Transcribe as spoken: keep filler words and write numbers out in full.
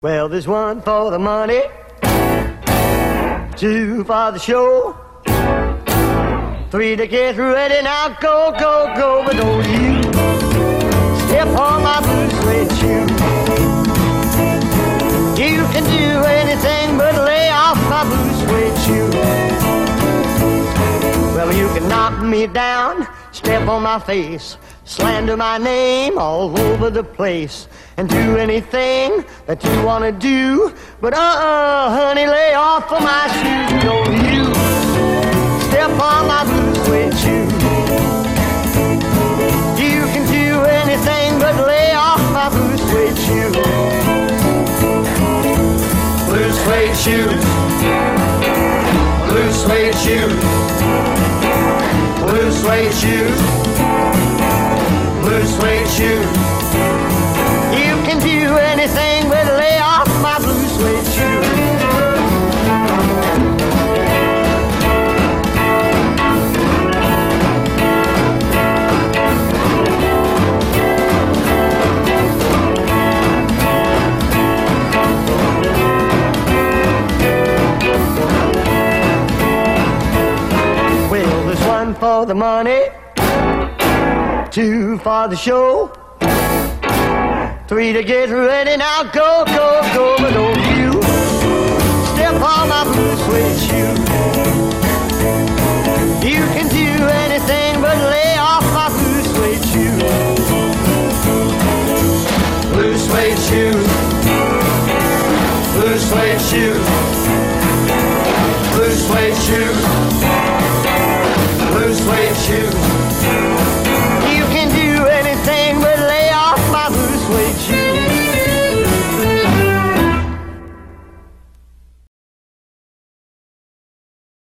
Well, there's one for the money, two for the show, three to get ready. Now go, go, go, but don't you step on my blue suede shoe. You can do anything but lay off my blue suede shoe. Well, you can knock me down, step on my face, slander my name all over the place, and do anything that you want to do. But uh-uh, honey, lay off of my shoes. Don't you step on my blue suede shoe. You can do anything but lay off my blue suede shoe. Blue suede shoes, blue suede shoes, blue suede shoes, blue suede shoes. You can do anything but lay off my blue suede shoes. Well, there's one for the money, two for the show, three to get ready. Now go, go, go, but don't you step on my blue suede shoe. You can do anything but lay off my blue suede shoe. Blue suede shoes, blue suede shoes, blue suede shoes, blue suede shoes.